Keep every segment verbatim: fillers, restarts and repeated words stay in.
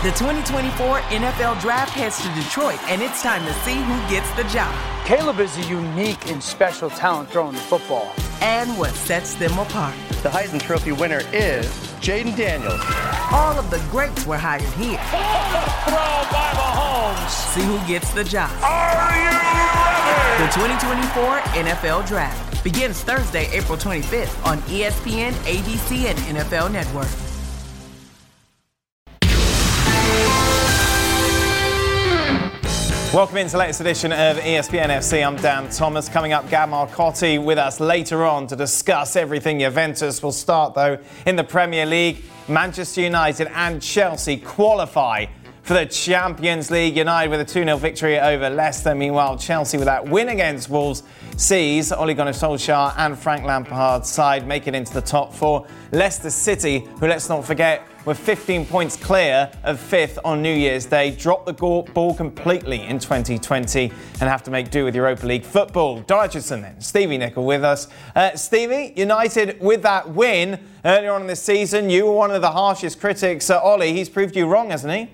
The twenty twenty-four N F L Draft heads to Detroit, and it's time to see who gets the job. Caleb is a unique and special talent throwing the football. And what sets them apart. The Heisman Trophy winner is Jaden Daniels. All of the greats were hired here. Throw by Mahomes. See who gets the job. Are you ready? The twenty twenty-four N F L Draft begins Thursday, April twenty-fifth on E S P N, A B C, and N F L Network. Welcome into the latest edition of E S P N F C. I'm Dan Thomas. Coming up, Gab Marcotti with us later on to discuss everything Juventus. We'll start, though, in the Premier League. Manchester United and Chelsea qualify for the Champions League. United with a two nil victory over Leicester. Meanwhile, Chelsea with that win against Wolves sees Ole Gunnar Solskjaer and Frank Lampard's side make it into the top four. Leicester City, who, let's not forget, were fifteen points clear of fifth on New Year's Day, dropped the ball completely in twenty twenty and have to make do with Europa League football. Don Hutchinson then, Stevie Nicol with us. Uh, Stevie, United with that win earlier on in the season. You were one of the harshest critics. Uh, Ollie, he's proved you wrong, hasn't he?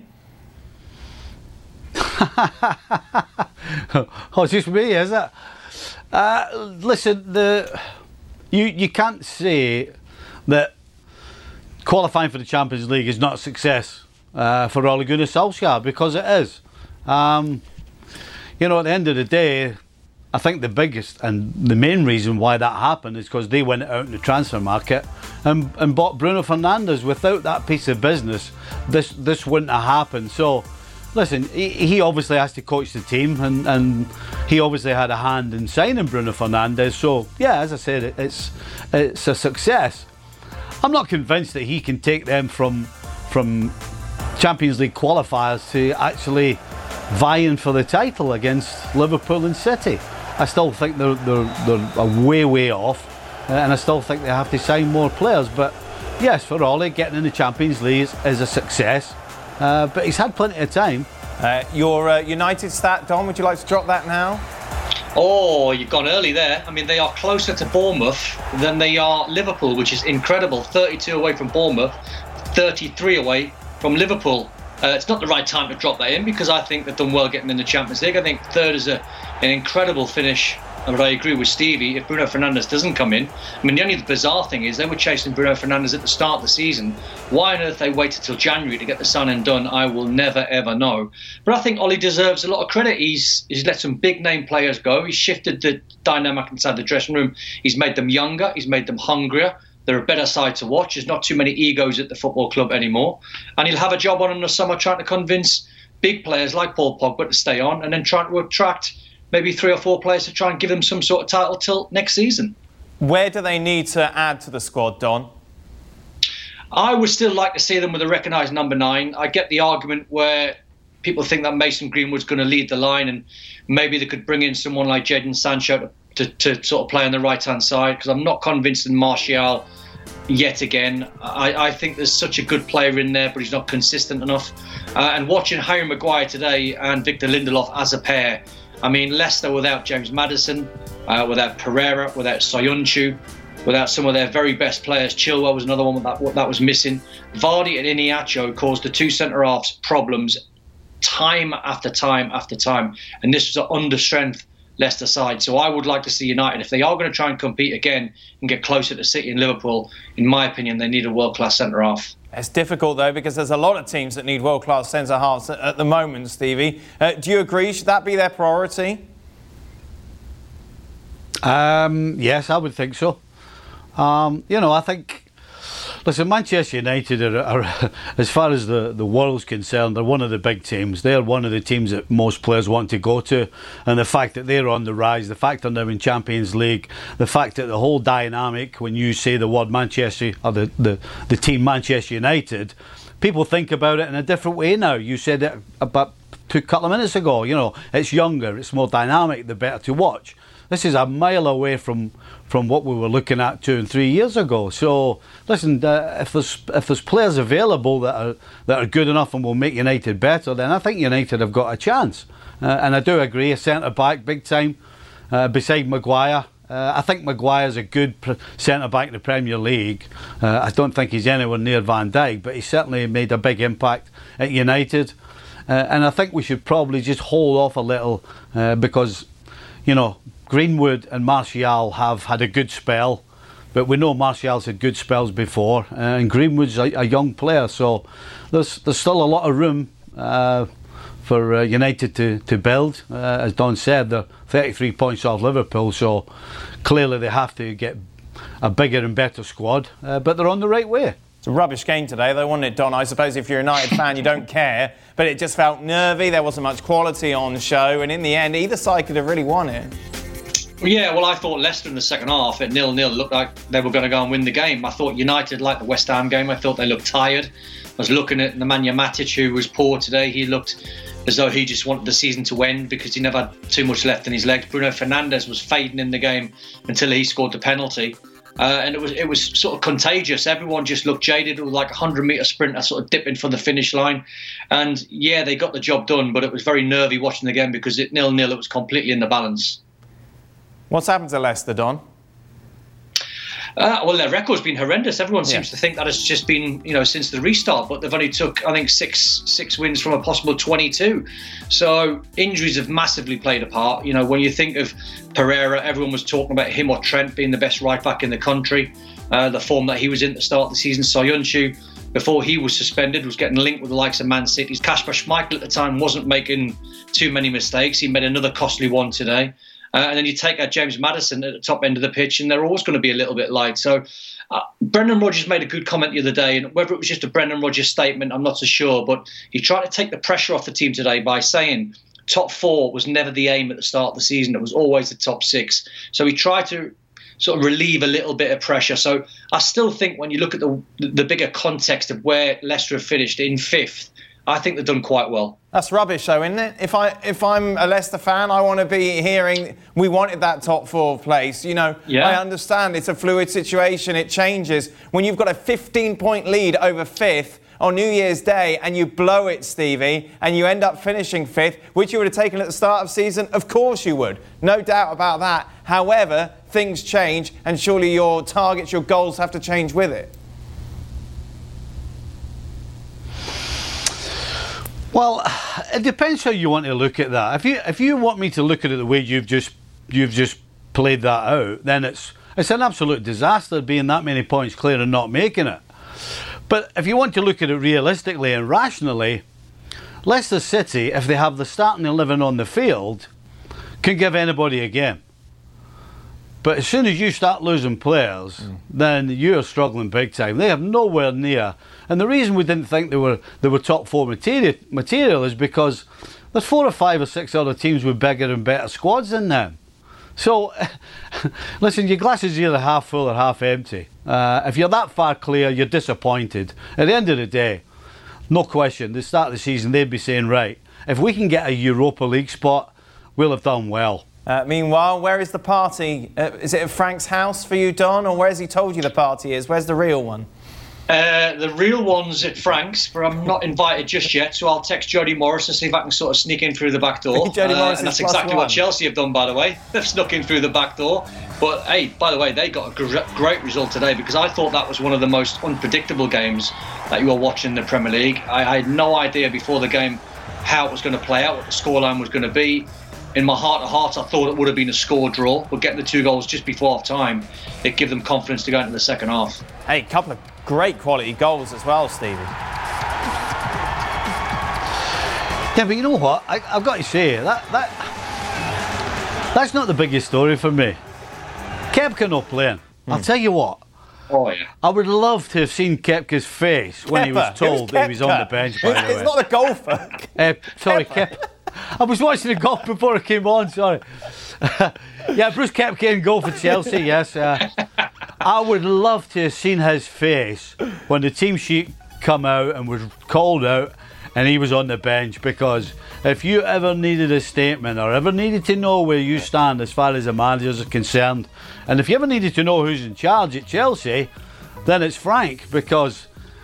Oh, it's just me, is it? Uh, listen, the you you can't say that qualifying for the Champions League is not a success uh, for Ole Gunnar Solskjaer, because it is. Um, you know, at the end of the day, I think the biggest and the main reason why that happened is because they went out in the transfer market and, and bought Bruno Fernandes. Without that piece of business, this this wouldn't have happened. So, listen, he, he obviously has to coach the team, and, and he obviously had a hand in signing Bruno Fernandes. So, yeah, as I said, it, it's it's a success. I'm not convinced that he can take them from from Champions League qualifiers to actually vying for the title against Liverpool and City. I still think they're they're, they're way way off, and I still think they have to sign more players. But yes, for Ole, getting in the Champions League is, is a success. Uh, but he's had plenty of time. Uh, your uh, United stat, Don, would you like to drop that now? Oh, you've gone early there. I mean, they are closer to Bournemouth than they are Liverpool, which is incredible. thirty-two away from Bournemouth, thirty-three away from Liverpool. Uh, it's not the right time to drop that in, because I think they've done well getting in the Champions League. I think third is a, an incredible finish. But I agree with Stevie, if Bruno Fernandes doesn't come in, I mean, the only bizarre thing is they were chasing Bruno Fernandes at the start of the season. Why on earth they waited till January to get the signing done, I will never, ever know. But I think Ole deserves a lot of credit. He's, he's let some big-name players go. He's shifted the dynamic inside the dressing room. He's made them younger. He's made them hungrier. They're a better side to watch. There's not too many egos at the football club anymore. And he'll have a job on in the summer trying to convince big players like Paul Pogba to stay on, and then trying to attract maybe three or four players to try and give them some sort of title till next season. Where do they need to add to the squad, Don? I would still like to see them with a recognised number nine. I get the argument where people think that Mason Greenwood's going to lead the line, and maybe they could bring in someone like Jadon Sancho to, to, to sort of play on the right-hand side, because I'm not convinced in Martial yet again. I, I think there's such a good player in there, but he's not consistent enough. Uh, and watching Harry Maguire today and Victor Lindelof as a pair, I mean, Leicester without James Maddison, uh, without Pereira, without Soyuncu, without some of their very best players. Chilwell was another one that, that was missing. Vardy and Iheanacho caused the two centre-halves problems time after time after time. And this was an under-strength Leicester side. So I would like to see United, if they are going to try and compete again and get closer to City and Liverpool, in my opinion, they need a world-class centre-half. It's difficult, though, because there's a lot of teams that need world-class centre-halves at the moment, Stevie. Uh, do you agree? Should that be their priority? Um, yes, I would think so. Um, you know, I think... Listen, Manchester United are, are as far as the, the world's concerned, they're one of the big teams. They're one of the teams that most players want to go to. And the fact that they're on the rise, the fact they're now in Champions League, the fact that the whole dynamic, when you say the word Manchester, or the, the, the team Manchester United, people think about it in a different way now. You said it about a couple of minutes ago, you know, it's younger, it's more dynamic, the better to watch. This is a mile away from, from what we were looking at two and three years ago. So, listen, uh, if there's if there's players available that are that are good enough and will make United better, then I think United have got a chance. Uh, and I do agree, a centre back, big time, uh, beside Maguire. Uh, I think Maguire's a good pr- centre-back in the Premier League. Uh, I don't think he's anywhere near Van Dijk, but he certainly made a big impact at United. Uh, and I think we should probably just hold off a little uh, because, you know, Greenwood and Martial have had a good spell, but we know Martial's had good spells before, uh, and Greenwood's a, a young player, so there's there's still a lot of room uh, for uh, United to, to build. Uh, as Don said, they're thirty-three points off Liverpool, so clearly they have to get a bigger and better squad, uh, but they're on the right way. It's a rubbish game today, though, wasn't it, Don? I suppose if you're a United fan, you don't care, but it just felt nervy. There wasn't much quality on show, and in the end, either side could have really won it. Yeah, well, I thought Leicester in the second half at nil-nil looked like they were going to go and win the game. I thought United, like the West Ham game, I thought they looked tired. I was looking at Nemanja Matic, who was poor today. He looked as though he just wanted the season to end because he never had too much left in his legs. Bruno Fernandes was fading in the game until he scored the penalty. Uh, and it was it was sort of contagious. Everyone just looked jaded. It was like a hundred-metre sprinter sort of dipping for the finish line. And, yeah, they got the job done, but it was very nervy watching the game because at nil-nil it was completely in the balance. What's happened to Leicester, Don? Uh, well, their record's been horrendous. Everyone seems yeah. to think that it's just been, you know, since the restart, but they've only took, I think, six six wins from a possible twenty-two. So injuries have massively played a part. You know, when you think of Pereira, everyone was talking about him or Trent being the best right back in the country. Uh, the form that he was in at the start of the season. Soyuncu, before he was suspended, was getting linked with the likes of Man City's. Kasper Schmeichel at the time wasn't making too many mistakes. He made another costly one today. Uh, and then you take out James Maddison at the top end of the pitch, and they're always going to be a little bit light. So uh, Brendan Rodgers made a good comment the other day, and whether it was just a Brendan Rodgers statement, I'm not so sure. But he tried to take the pressure off the team today by saying top four was never the aim at the start of the season. It was always the top six. So he tried to sort of relieve a little bit of pressure. So I still think when you look at the the bigger context of where Leicester have finished in fifth, I think they've done quite well. That's rubbish, though, isn't it? If, I, if I'm a Leicester fan, I want to be hearing we wanted that top four place. You know, yeah. I understand it's a fluid situation. It changes. When you've got a fifteen-point lead over fifth on New Year's Day and you blow it, Stevie, and you end up finishing fifth, which you would have taken at the start of the season, of course you would. No doubt about that. However, things change, and surely your targets, your goals have to change with it. Well, it depends how you want to look at that. If you if you want me to look at it the way you've just you've just played that out, then it's it's an absolute disaster being that many points clear and not making it. But if you want to look at it realistically and rationally, Leicester City, if they have the starting eleven on the field, can give anybody a game. But as soon as you start losing players, mm. then you're struggling big time. They have nowhere near. And the reason we didn't think they were they were top four material, material is because there's four or five or six other teams with bigger and better squads than them. So, listen, your glass is either half full or half empty. Uh, if you're that far clear, you're disappointed. At the end of the day, no question, the start of the season, they'd be saying, right, if we can get a Europa League spot, we'll have done well. Uh, meanwhile, where is the party? Uh, is it at Frank's house for you, Don, or where has he told you the party is? Where's the real one? Uh, the real one's at Frank's, but I'm not invited just yet, so I'll text Jody Morris to see if I can sort of sneak in through the back door. Jody uh, Morris and that's is plus exactly one. what Chelsea have done, by the way. They've snuck in through the back door. But, hey, by the way, they got a gr- great result today because I thought that was one of the most unpredictable games that you were watching in the Premier League. I, I had no idea before the game how it was going to play out, what the scoreline was going to be. In my heart of hearts, I thought it would have been a score draw, but getting the two goals just before half time, it gave them confidence to go into the second half. Hey, a couple of great quality goals as well, Stevie. Yeah, but you know what? I, I've got to say, that that that's not the biggest story for me. Kepka not playing. Hmm. I'll tell you what. Oh, yeah. I would love to have seen Kepka's face when Kepka. he was told that he was on the bench, by it's, the way. It's not a golfer. Uh, sorry, Kepka. I was watching the golf before I came on, sorry. Yeah, Bruce Kepka in goal for Chelsea, yes. Uh, I would love to have seen his face when the team sheet come out and was called out and he was on the bench, because if you ever needed a statement or ever needed to know where you stand as far as the managers are concerned, and if you ever needed to know who's in charge at Chelsea, then it's Frank, because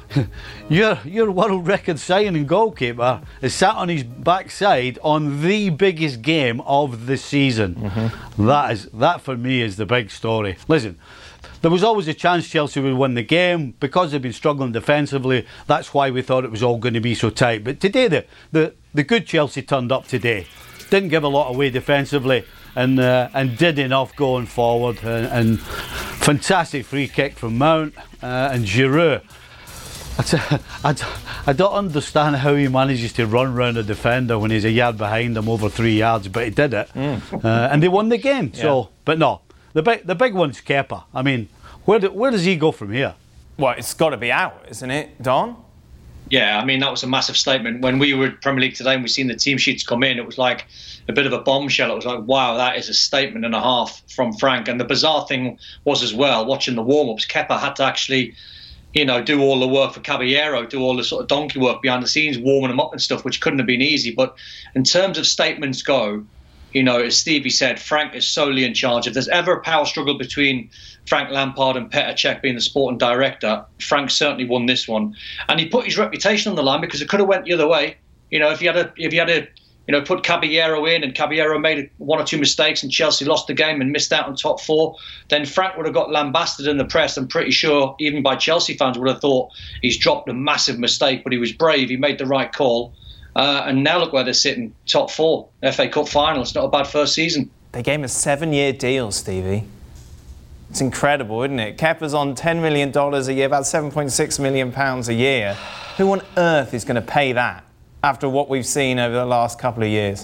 your your world record signing goalkeeper is sat on his backside on the biggest game of the season. Mm-hmm. That is that for me is the big story. Listen, there was always a chance Chelsea would win the game because they've been struggling defensively. That's why we thought it was all going to be so tight. But today, the the, the good Chelsea turned up today. Didn't give a lot away defensively and uh, and did enough going forward. And, and fantastic free kick from Mount uh, and Giroud. I, I don't understand how he manages to run round a defender when he's a yard behind him over three yards, but he did it. Mm. Uh, and they won the game. Yeah. So, but no. The big, the big one's Kepa. I mean, where do, where does he go from here? Well, it's got to be out, isn't it, Don? Yeah, I mean, that was a massive statement. When we were at Premier League today and we seen the team sheets come in, it was like a bit of a bombshell. It was like, wow, that is a statement and a half from Frank. And the bizarre thing was as well, watching the warm-ups, Kepa had to actually, you know, do all the work for Caballero, do all the sort of donkey work behind the scenes, warming him up and stuff, which couldn't have been easy. But in terms of statements go, you know, as Stevie said, Frank is solely in charge. If there's ever a power struggle between Frank Lampard and Petr Cech being the sporting director, Frank certainly won this one. And he put his reputation on the line because it could have went the other way. You know, if he had a, if he had a, you know, put Caballero in and Caballero made one or two mistakes and Chelsea lost the game and missed out on top four, then Frank would have got lambasted in the press. I'm pretty sure even by Chelsea fans would have thought he's dropped a massive mistake, but he was brave. He made the right call. Uh, and now look where they're sitting, top four, F A Cup final. It's not a bad first season. They gave him a seven-year deal, Stevie. It's incredible, isn't it? Kepa's on ten million dollars a year, about seven point six million pounds a year. Who on earth is going to pay that after what we've seen over the last couple of years?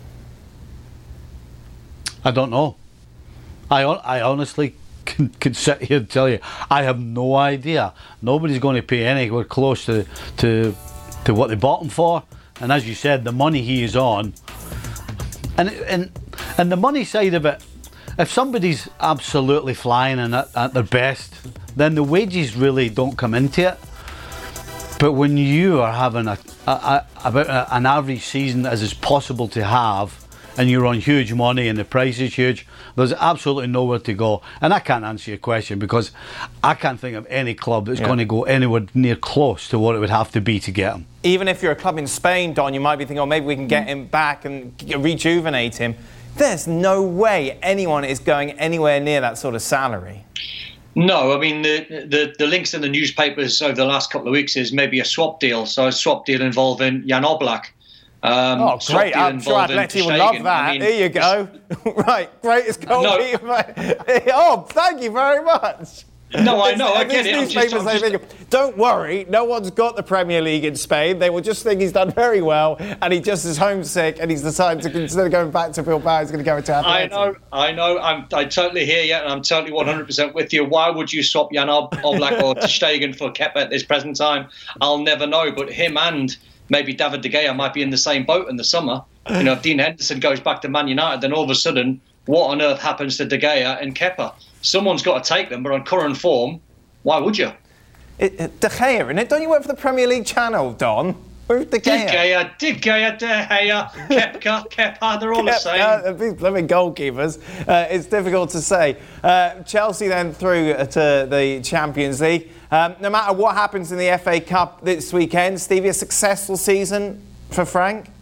I don't know. I, I honestly can, can sit here and tell you, I have no idea. Nobody's going to pay anywhere close to, to, to what they bought him for. And as you said, the money he is on, and and and the money side of it, if somebody's absolutely flying and at, at their best, then the wages really don't come into it. But when you are having a, a, a about a, an average season as is possible to have, and you're on huge money and the price is huge, there's absolutely nowhere to go. And I can't answer your question because I can't think of any club that's yeah. going to go anywhere near close to what it would have to be to get him. Even if you're a club in Spain, Don, you might be thinking, oh, maybe we can get him back and rejuvenate him. There's no way anyone is going anywhere near that sort of salary. No, I mean, the, the, the links in the newspapers over the last couple of weeks is maybe a swap deal. So a swap deal involving Jan Oblak. Um, oh, great. I'm sure Atleti would love that. I mean, there you go. Right, greatest goalkeeper. No. Oh, thank you very much. No, I know, I get it. I'm just, I'm just... Thinking, don't worry, no one's got the Premier League in Spain. They will just think he's done very well and he just is homesick and he's decided to, instead of going back to Bilbao, he's going to go into Atleti. I know, I know. I'm, I totally hear you and I'm totally one hundred percent with you. Why would you swap Jan Oblak or Ter Stegen for Kepa at this present time? I'll never know, but him and maybe David De Gea might be in the same boat in the summer. You know, if Dean Henderson goes back to Man United, then all of a sudden, what on earth happens to De Gea and Kepa? Someone's got to take them, but on current form, why would you? It, it, De Gea, innit? Don't you work for the Premier League channel, Don? Where's De Gea? De Gea, De Gea, De Gea, Kepka, Kepa, they're all the same. These blooming goalkeepers. Uh, it's difficult to say. Uh, Chelsea then through to the Champions League. Um, no matter what happens in the F A Cup this weekend, Stevie, a successful season for Frank?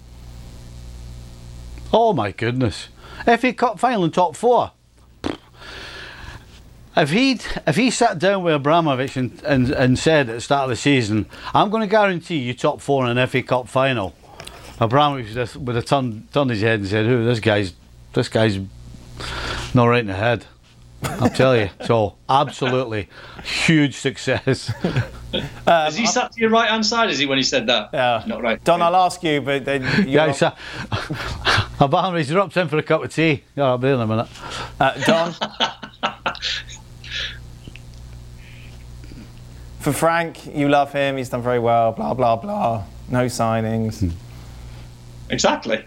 Oh my goodness. F A Cup final in top four. If he if he sat down with Abramovich and, and, and said at the start of the season, I'm going to guarantee you top four in an F A Cup final, Abramovich would have, would have turned, turned his head and said, "Who this guy's this guy's not right in the head." I'll tell you. So absolutely huge success. um, Has he sat to your right hand side? Is he when he said that? Yeah, not right. Don, I'll ask you, but then yeah, he's uh, Abramovich dropped in for a cup of tea. Yeah, I'll be in a minute. Uh, Don. For Frank, you love him, he's done very well, blah, blah, blah. No signings. Exactly.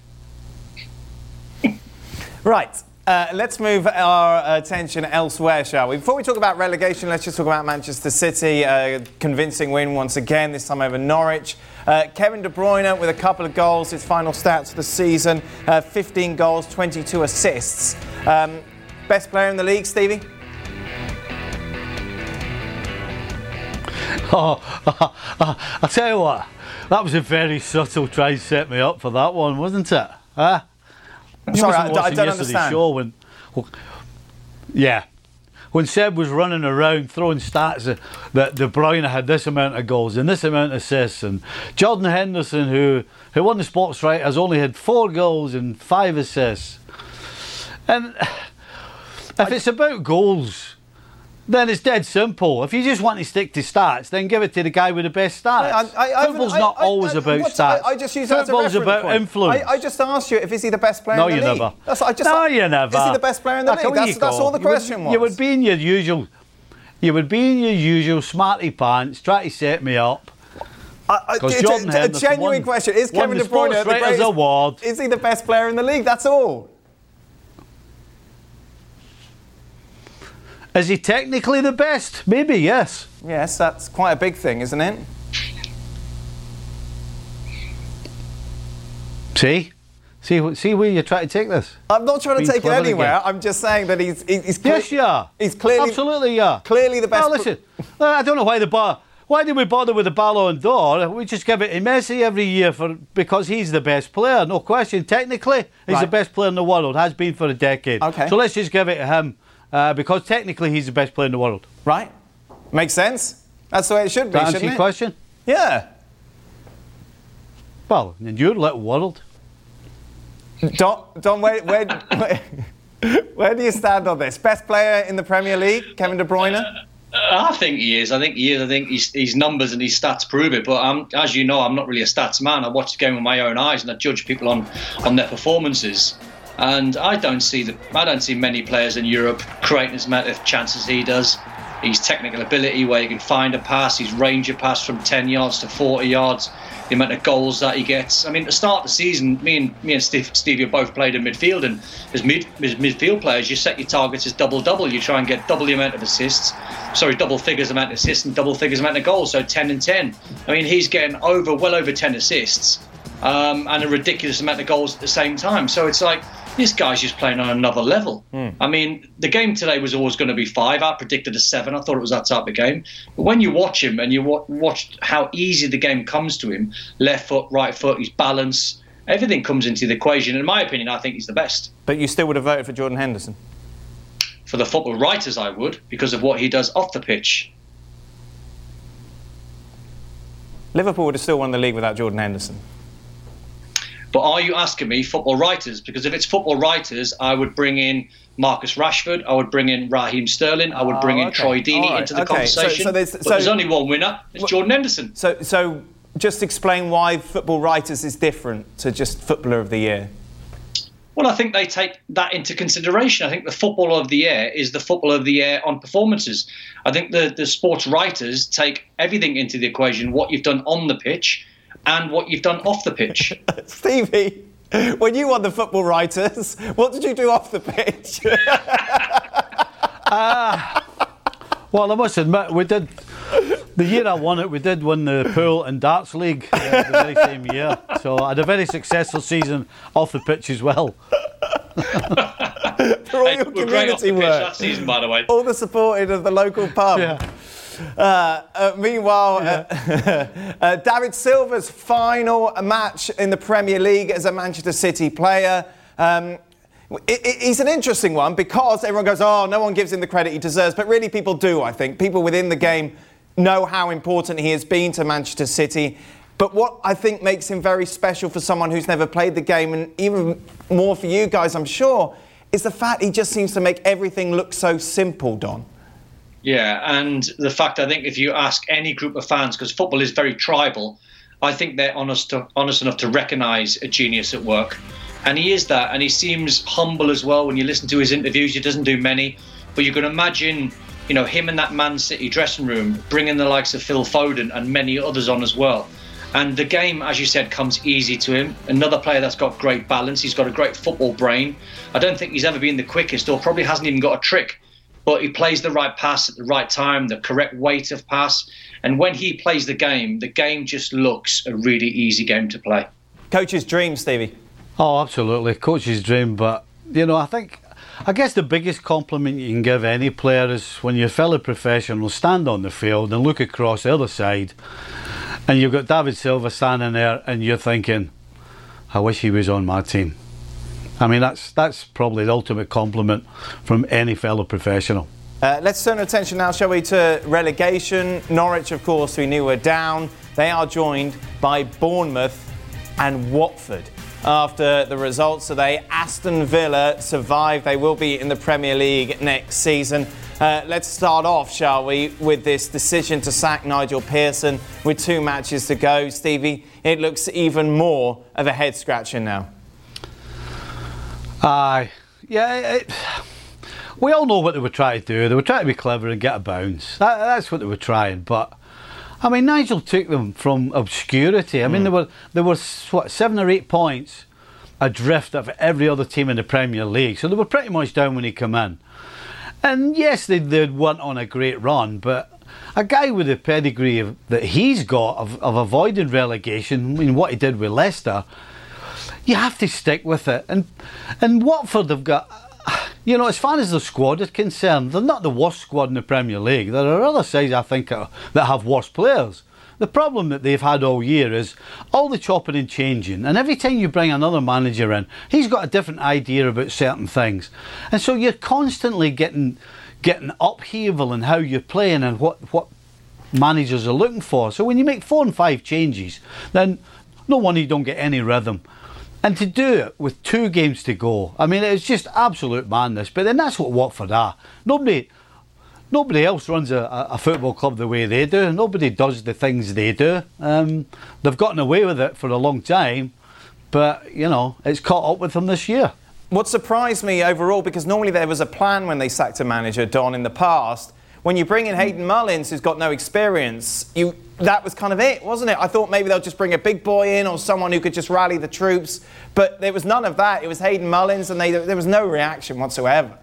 Right, uh, let's move our attention elsewhere, shall we? Before we talk about relegation, let's just talk about Manchester City. Uh, convincing win once again, this time over Norwich. Uh, Kevin De Bruyne with a couple of goals, his final stats for the season. Uh, fifteen goals, twenty-two assists. Um, best player in the league, Stevie? Oh, I tell you what, that was a very subtle try to set me up for that one, wasn't it? Huh? I'm sorry, I, I don't understand. Show when, well, yeah, when Seb was running around throwing stats that De Bruyne had this amount of goals and this amount of assists, and Jordan Henderson, who who won the Sports Right, has only had four goals and five assists. And if I, it's about goals, then it's dead simple. If you just want to stick to stats, then give it to the guy with the best stats. I, I, Football's I, not I, always I, about stats. I, I just use that Football's as a about point. influence. I, I just asked you if is he the best player no, in the you league. Never. That's, I just, no, you never. Is he the best player in the that's league? That's, that's all the you question would, was. You would be in your usual, you would be in your usual smarty pants, try to set me up. Because Jordan a, Henderson a genuine won, question is Kevin De Bruyne the greatest award? Is he the best player in the league? That's all. Is he technically the best? Maybe, yes. Yes, that's quite a big thing, isn't it? See? See, see where you're trying to take this? I'm not trying to take it anywhere. Again. I'm just saying that he's... he's cle- yes, you are. He's clearly... Absolutely, yeah. Clearly the best... Oh, listen, I don't know why the bar... Why did we bother with the Ballon d'Or? We just give it to Messi every year for because he's the best player, no question. Technically, he's right. the best player in the world, has been for a decade. Okay. So let's just give it to him uh, because technically he's the best player in the world. Right. Makes sense. That's the way it should be, That shouldn't answer your it? question? Yeah. Well, in your little world. Don, Don where, where, where, where do you stand on this? Best player in the Premier League, Kevin De Bruyne? I think he is. I think he is. I think his, his numbers and his stats prove it. But um, as you know, I'm not really a stats man. I watch the game with my own eyes and I judge people on, on their performances. And I don't see the I don't see many players in Europe creating as many chances he does. His technical ability, where he can find a pass, his range of pass from ten yards to forty yards, the amount of goals that he gets. I mean, at the start of the season, me and me and Steve, Steve have both played in midfield, and as, mid, as midfield players, you set your targets as double-double. You try and get double the amount of assists, sorry, double figures amount of assists and double figures amount of goals, so ten and ten. I mean, he's getting over, well over ten assists um, and a ridiculous amount of goals at the same time. So it's like, this guy's just playing on another level. Mm. I mean, the game today was always going to be five. I predicted a seven. I thought it was that type of game. But when you watch him and you watch how easy the game comes to him, left foot, right foot, his balance, everything comes into the equation. In my opinion, I think he's the best. But you still would have voted for Jordan Henderson? For the football writers, I would, because of what he does off the pitch. Liverpool would have still won the league without Jordan Henderson. But are you asking me football writers? Because if it's football writers, I would bring in Marcus Rashford, I would bring in Raheem Sterling, I would bring oh, okay. in Troy Deeney right. into the okay. conversation. So, so, there's, so there's only one winner, it's well, Jordan Henderson. So, so just explain why football writers is different to just Footballer of the Year. Well, I think they take that into consideration. I think the Footballer of the Year is the Footballer of the Year on performances. I think the, the sports writers take everything into the equation, what you've done on the pitch, and what you've done off the pitch. Stevie, when you won the football writers, what did you do off the pitch? uh, well, I must admit, we did, the year I won it, we did win the pool and darts league uh, the very same year. So I had a very successful season off the pitch as well. For all hey, your community work. That season, by the way. All the supporting of the local pub. Yeah. Uh, uh, meanwhile, yeah. uh, uh, David Silva's final match in the Premier League as a Manchester City player. Um, it, it, he's an interesting one because everyone goes, oh, no one gives him the credit he deserves. But really people do, I think. People within the game know how important he has been to Manchester City. But what I think makes him very special for someone who's never played the game, and even more for you guys, I'm sure, is the fact he just seems to make everything look so simple, Don. Yeah, and the fact, I think if you ask any group of fans, because football is very tribal, I think they're honest to, honest enough to recognise a genius at work. And he is that, and he seems humble as well. When you listen to his interviews, he doesn't do many. But you can imagine, you know, him in that Man City dressing room, bringing the likes of Phil Foden and many others on as well. And the game, as you said, comes easy to him. Another player that's got great balance. He's got a great football brain. I don't think he's ever been the quickest, or probably hasn't even got a trick. But he plays the right pass at the right time, the correct weight of pass. And when he plays the game, the game just looks a really easy game to play. Coach's dream, Stevie. Oh, absolutely. Coach's dream. But, you know, I think I guess the biggest compliment you can give any player is when your fellow professionals stand on the field and look across the other side and you've got David Silva standing there and you're thinking, I wish he was on my team. I mean, that's that's probably the ultimate compliment from any fellow professional. Uh, let's turn our attention now, shall we, to relegation. Norwich, of course, we knew were down. They are joined by Bournemouth and Watford. After the results today, Aston Villa survived. They will be in the Premier League next season. Uh, let's start off, shall we, with this decision to sack Nigel Pearson with two matches to go. Stevie, it looks even more of a head-scratcher now. Aye. Uh, yeah, it, we all know what they were trying to do. They were trying to be clever and get a bounce. That, that's what they were trying, but I mean, Nigel took them from obscurity. I mean, mm. there were there were what seven or eight points adrift of every other team in the Premier League, so they were pretty much down when he came in. And yes, they they went on a great run, but a guy with the pedigree of, that he's got of, of avoiding relegation, I mean, what he did with Leicester, you have to stick with it. And and Watford have got, you know, as far as the squad is concerned, they're not the worst squad in the Premier League. There are other sides, I think, that have worse players. The problem that they've had all year is all the chopping and changing. And every time you bring another manager in, he's got a different idea about certain things. And so you're constantly getting getting upheaval in how you're playing and what, what managers are looking for. So when you make four and five changes, then no wonder you don't get any rhythm. And to do it with two games to go, I mean, it's just absolute madness. But then that's what Watford are. Nobody, nobody else runs a, a football club the way they do. Nobody does the things they do. Um, they've gotten away with it for a long time, but you know, it's caught up with them this year. What surprised me overall, because normally there was a plan when they sacked a manager, Don, in the past. When you bring in Hayden Mullins, who's got no experience, you that was kind of it, wasn't it? I thought maybe they'll just bring a big boy in or someone who could just rally the troops. But there was none of that. It was Hayden Mullins, and they, there was no reaction whatsoever.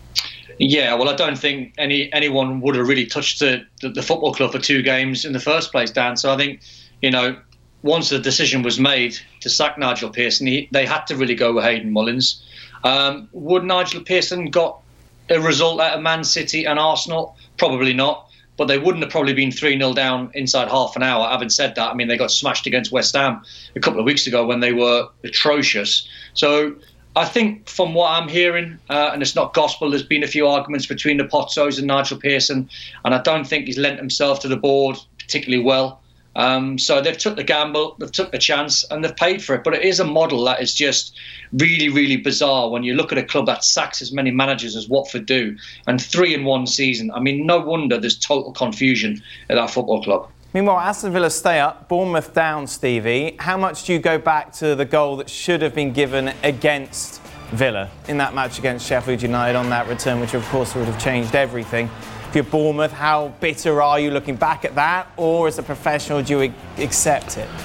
Yeah, well, I don't think any anyone would have really touched the, the, the football club for two games in the first place, Dan. So I think, you know, once the decision was made to sack Nigel Pearson, he, they had to really go with Hayden Mullins. Um, would Nigel Pearson got a result out of Man City and Arsenal? Probably not, but they wouldn't have probably been three nil down inside half an hour. Having said that, I mean, they got smashed against West Ham a couple of weeks ago when they were atrocious. So I think from what I'm hearing, uh, and it's not gospel, there's been a few arguments between the Pozzos and Nigel Pearson, and I don't think he's lent himself to the board particularly well. Um, so they've took the gamble, they've took the chance, and they've paid for it. But it is a model that is just really, really bizarre when you look at a club that sacks as many managers as Watford do, and three in one season. I mean, no wonder there's total confusion at that football club. Meanwhile, Aston Villa stay up, Bournemouth down, Stevie. How much do you go back to the goal that should have been given against Villa in that match against Sheffield United on that return, which of course would have changed everything? If you're Bournemouth, how bitter are you looking back at that, or as a professional do you accept it?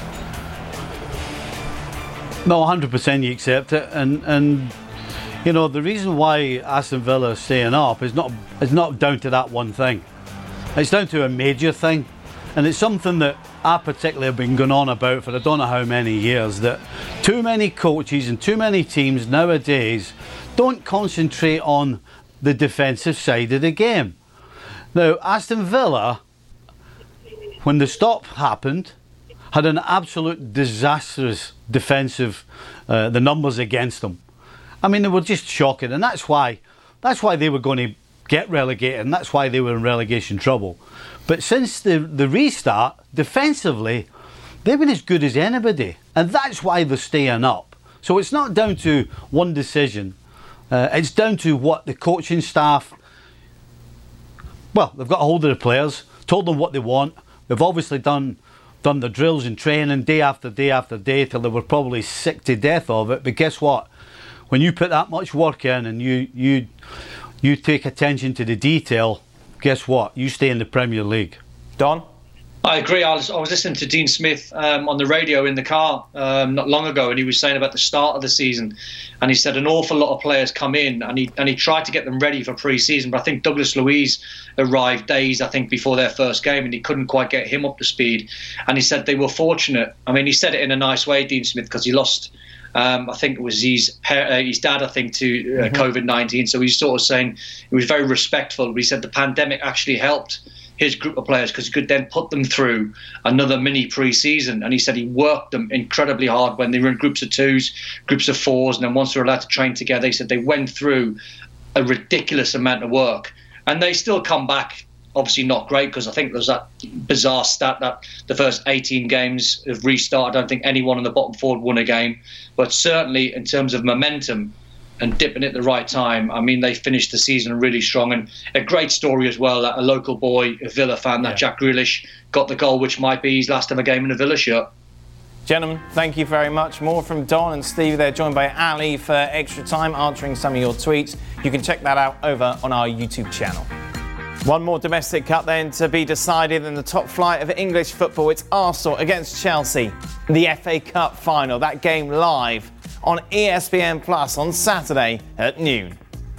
No, one hundred percent you accept it, and and you know the reason why Aston Villa are staying up is not is not down to that one thing. It's down to a major thing, and it's something that I particularly have been going on about for I don't know how many years, that too many coaches and too many teams nowadays don't concentrate on the defensive side of the game. Now, Aston Villa, when the stop happened, had an absolute disastrous defensive, uh, the numbers against them. I mean, they were just shocking, and that's why, that's why they were going to get relegated, and that's why they were in relegation trouble. But since the, the restart, defensively, they've been as good as anybody, and that's why they're staying up. So it's not down to one decision, uh, it's down to what the coaching staff, well, they've got a hold of the players, told them what they want. They've obviously done done the drills and training day after day after day till they were probably sick to death of it. But guess what? When you put that much work in and you you you take attention to the detail, guess what? You stay in the Premier League. Don? I agree. I was, I was listening to Dean Smith um, on the radio in the car um, not long ago, and he was saying about the start of the season, and he said an awful lot of players come in, and he and he tried to get them ready for pre-season. But I think Douglas Luiz arrived days, I think, before their first game, and he couldn't quite get him up to speed. And he said they were fortunate. I mean, he said it in a nice way, Dean Smith, because he lost. Um, I think it was his uh, his dad, I think, to uh, mm-hmm. COVID nineteen. So he's sort of saying he was very respectful. But he said the pandemic actually helped his group of players because he could then put them through another mini pre-season. And he said he worked them incredibly hard when they were in groups of twos, groups of fours, and then once they were allowed to train together, he said they went through a ridiculous amount of work. And they still come back, obviously not great, because I think there's that bizarre stat that the first eighteen games of restart, I don't think anyone in the bottom four won a game. But certainly in terms of momentum and dipping at the right time, I mean, they finished the season really strong. And a great story as well, that a local boy, a Villa fan, that yeah. Jack Grealish got the goal, which might be his last ever game in a Villa shirt. Gentlemen, thank you very much. More from Don and Steve. They're joined by Ali for extra time, answering some of your tweets. You can check that out over on our YouTube channel. One more domestic cup then to be decided in the top flight of English football. It's Arsenal against Chelsea, the F A Cup final. That game live on E S P N Plus on Saturday at noon.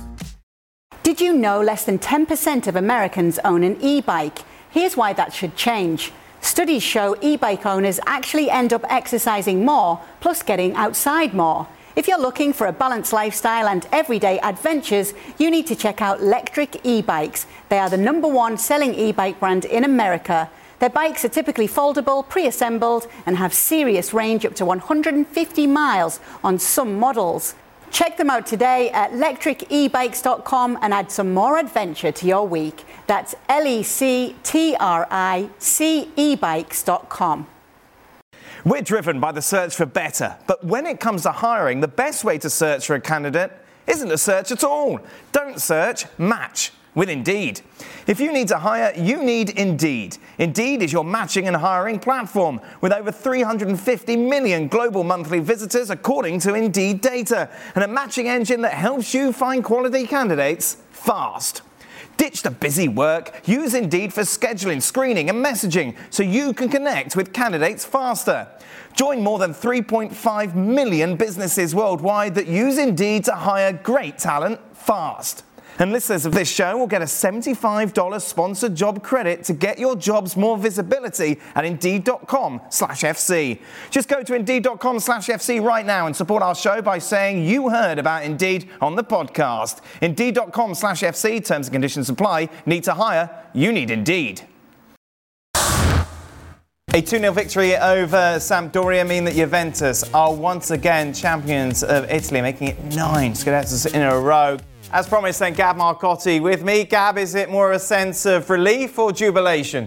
Did you know less than ten percent of Americans own an e-bike? Here's why that should change. Studies show e-bike owners actually end up exercising more, plus getting outside more. If you're looking for a balanced lifestyle and everyday adventures, you need to check out Lectric e-bikes. They are the number one selling e-bike brand in America. Their bikes are typically foldable, pre-assembled, and have serious range up to one hundred fifty miles on some models. Check them out today at lectric e bikes dot com and add some more adventure to your week. That's L E C T R I C e bikes dot com. We're driven by the search for better, but when it comes to hiring, the best way to search for a candidate isn't to search at all. Don't search, match with Indeed. If you need to hire, you need Indeed. Indeed is your matching and hiring platform with over three hundred fifty million global monthly visitors according to Indeed data, and a matching engine that helps you find quality candidates fast. Ditch the busy work. Use Indeed for scheduling, screening and messaging so you can connect with candidates faster. Join more than three point five million businesses worldwide that use Indeed to hire great talent fast. And listeners of this show will get a seventy-five dollars sponsored job credit to get your jobs more visibility at Indeed.com slash FC. Just go to Indeed.com slash FC right now and support our show by saying you heard about Indeed on the podcast. Indeed.com slash FC. Terms and conditions apply. Need to hire? You need Indeed. A two nil victory over Sampdoria mean that Juventus are once again champions of Italy, making it nine Scudettes in a row. As promised, then, Gab Marcotti with me. Gab, is it more a sense of relief or jubilation?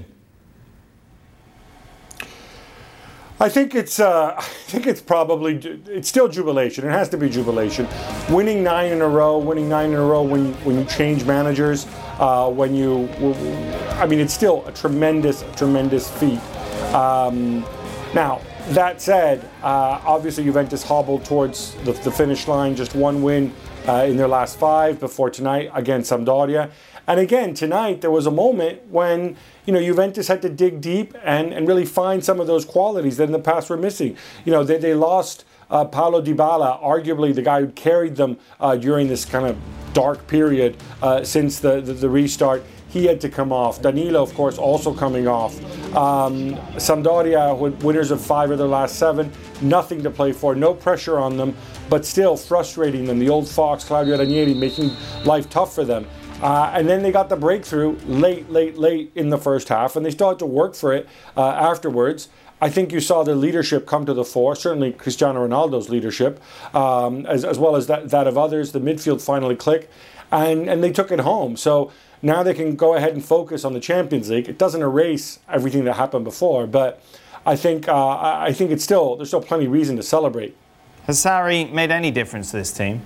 I think it's. Uh, I think it's probably. It's still jubilation. It has to be jubilation. Winning nine in a row, winning nine in a row when when you change managers, uh, when you. I mean, it's still a tremendous, tremendous feat. Um, now, that said, uh, obviously Juventus hobbled towards the, the finish line. Just one win. Uh, in their last five before tonight against Sampdoria. And again, tonight there was a moment when, you know, Juventus had to dig deep and, and really find some of those qualities that in the past were missing. You know, they, they lost uh, Paulo Dybala, arguably the guy who carried them uh, during this kind of dark period uh, since the, the, the restart. He had to come off. Danilo, of course, also coming off. Um, Sampdoria, winners of five of their last seven, nothing to play for, no pressure on them, but still frustrating them. The old fox, Claudio Ranieri, making life tough for them. Uh, and then they got the breakthrough late, late, late in the first half, and they still had to work for it uh, afterwards. I think you saw their leadership come to the fore, certainly Cristiano Ronaldo's leadership, um, as, as well as that, that of others. The midfield finally clicked, and, and they took it home. So now they can go ahead and focus on the Champions League. It doesn't erase everything that happened before, but I think uh, I think it's still there's still plenty of reason to celebrate. Has Sarri made any difference to this team?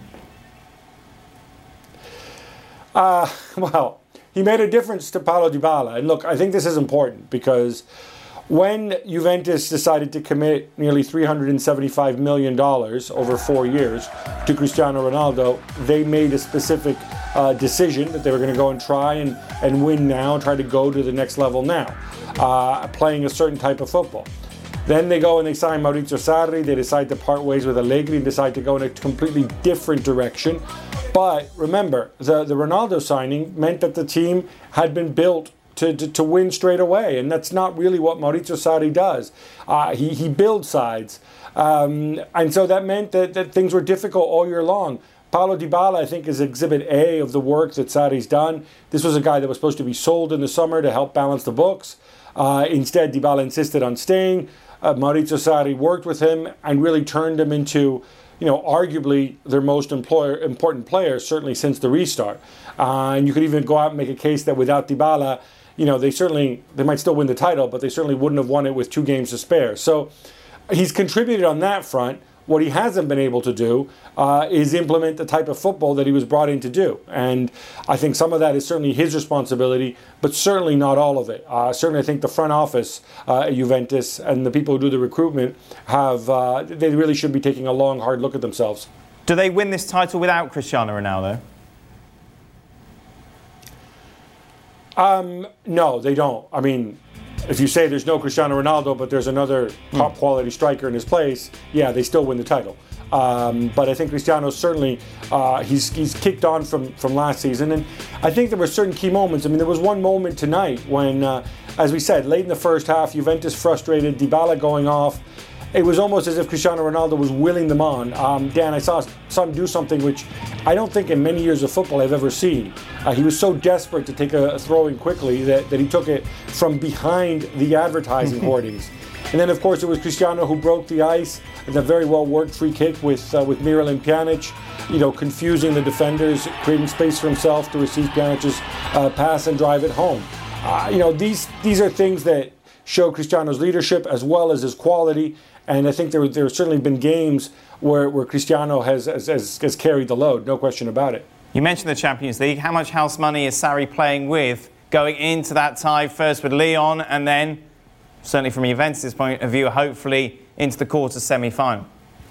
Uh, well, he made a difference to Paulo Dybala. And look, I think this is important because when Juventus decided to commit nearly three hundred seventy-five million dollars over four years to Cristiano Ronaldo, they made a specific uh, decision that they were going to go and try and, and win now, try to go to the next level now, uh, playing a certain type of football. Then they go and they sign Maurizio Sarri. They decide to part ways with Allegri and decide to go in a completely different direction. But remember, the, the Ronaldo signing meant that the team had been built to, to, to win straight away. And that's not really what Maurizio Sarri does. Uh, he, he builds sides. Um, and so that meant that, that things were difficult all year long. Paulo Dybala, I think, is exhibit A of the work that Sarri's done. This was a guy that was supposed to be sold in the summer to help balance the books. Uh, instead, Dybala insisted on staying. Uh, Maurizio Sarri worked with him and really turned him into, you know, arguably their most employer, important player, certainly since the restart. Uh, and you could even go out and make a case that without Dybala, you know, they certainly, they might still win the title, but they certainly wouldn't have won it with two games to spare. So he's contributed on that front. What he hasn't been able to do uh, is implement the type of football that he was brought in to do. And I think some of that is certainly his responsibility, but certainly not all of it. Uh, certainly I think the front office uh, at Juventus and the people who do the recruitment have, uh, they really should be taking a long, hard look at themselves. Do they win this title without Cristiano Ronaldo? Um, no, they don't. I mean, if you say there's no Cristiano Ronaldo, but there's another top quality striker in his place, yeah, they still win the title. Um, but I think Cristiano certainly, uh, he's he's kicked on from, from last season. And I think there were certain key moments. I mean, there was one moment tonight when, uh, as we said, late in the first half, Juventus frustrated, Dybala going off. It was almost as if Cristiano Ronaldo was willing them on. Um, Dan, I saw, saw him do something which I don't think in many years of football I've ever seen. Uh, he was so desperate to take a, a throw-in quickly that, that he took it from behind the advertising hoardings. And then, of course, it was Cristiano who broke the ice and a very well-worked free kick with uh, with Miralem Pjanic, you know, confusing the defenders, creating space for himself to receive Pjanic's uh, pass and drive it home. Uh, you know, these these are things that show Cristiano's leadership as well as his quality. And I think there there have certainly been games where, where Cristiano has, has, has carried the load, no question about it. You mentioned the Champions League. How much house money is Sarri playing with going into that tie, first with Lyon and then, certainly from Juventus' point of view, hopefully into the quarter semi-final?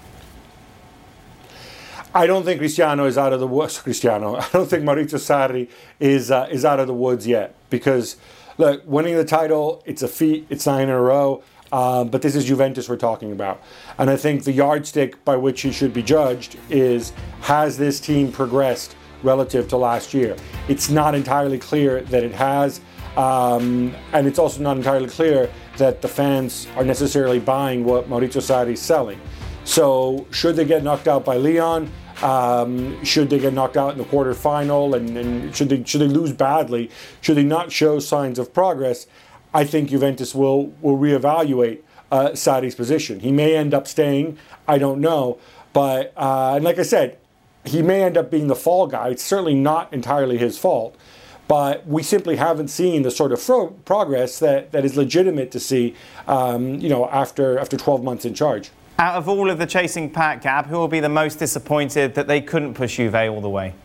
I don't think Cristiano is out of the woods. Cristiano, I don't think Maurizio Sarri is uh, is out of the woods yet. Because, look, winning the title, it's a feat. It's nine in a row. Um, but this is Juventus we're talking about. And I think the yardstick by which he should be judged is, has this team progressed relative to last year? It's not entirely clear that it has. Um, and it's also not entirely clear that the fans are necessarily buying what Maurizio Sarri is selling. So should they get knocked out by Lyon? Um, should they get knocked out in the quarterfinal? And, and should they should they lose badly? Should they not show signs of progress? I think Juventus will will reevaluate uh, Sarri's position. He may end up staying. I don't know. But uh, and like I said, he may end up being the fall guy. It's certainly not entirely his fault. But we simply haven't seen the sort of fro- progress that, that is legitimate to see, um, you know, after after twelve months in charge. Out of all of the chasing pack, Gab, who will be the most disappointed that they couldn't push Juve all the way?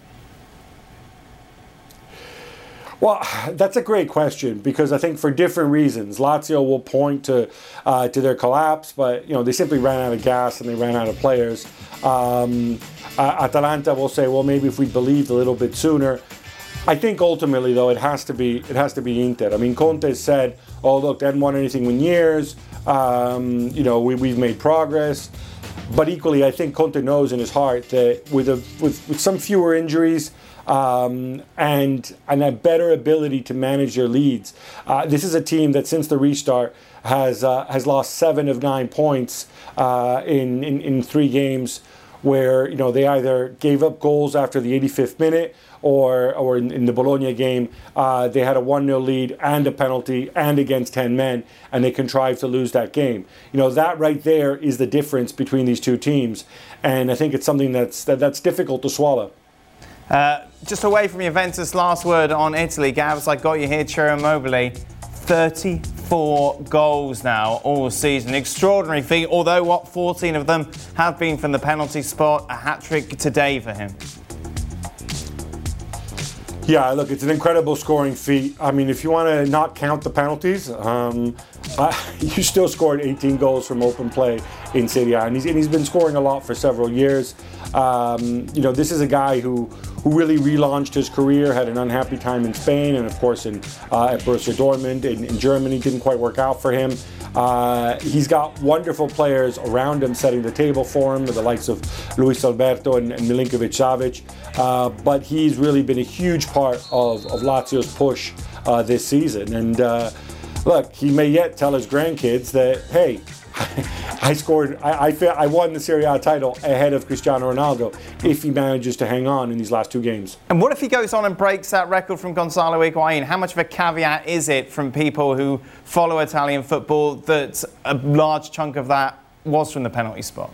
Well, that's a great question because I think for different reasons, Lazio will point to uh, to their collapse, but you know they simply ran out of gas and they ran out of players. Um, uh, Atalanta will say, well, maybe if we believed a little bit sooner. I think ultimately, though, it has to be it has to be Inter. I mean, Conte said, "Oh, look, they hadn't won anything in years. Um, you know, we, we've made progress." But equally, I think Conte knows in his heart that with a with, with some fewer injuries. Um, and and a better ability to manage their leads. Uh, this is a team that since the restart has uh, has lost seven of nine points uh, in, in in three games, where you know they either gave up goals after the eighty-fifth minute, or or in, in the Bologna game uh, they had a one nil lead and a penalty and against ten men, and they contrived to lose that game. You know that right there is the difference between these two teams, and I think it's something that's that, that's difficult to swallow. Uh, just away from Juventus, last word on Italy. Gabs, I got you here, Ciro Immobile. thirty-four goals now all season. Extraordinary feat, although what, fourteen of them have been from the penalty spot. A hat-trick today for him. Yeah, look, it's an incredible scoring feat. I mean, if you want to not count the penalties, um, uh, you still scored eighteen goals from open play in Serie A, and he's, and he's been scoring a lot for several years. Um, you know, this is a guy who who really relaunched his career, had an unhappy time in Spain, and of course in uh, at Borussia Dortmund in, in Germany. Didn't quite work out for him. Uh, he's got wonderful players around him setting the table for him, the likes of Luis Alberto and, and Milinkovic-Savic. Uh, but he's really been a huge part of, of Lazio's push uh, this season. And uh, look, he may yet tell his grandkids that, hey, I scored, I, I, I won the Serie A title ahead of Cristiano Ronaldo if he manages to hang on in these last two games. And what if he goes on and breaks that record from Gonzalo Higuain? How much of a caveat is it from people who follow Italian football that a large chunk of that was from the penalty spot?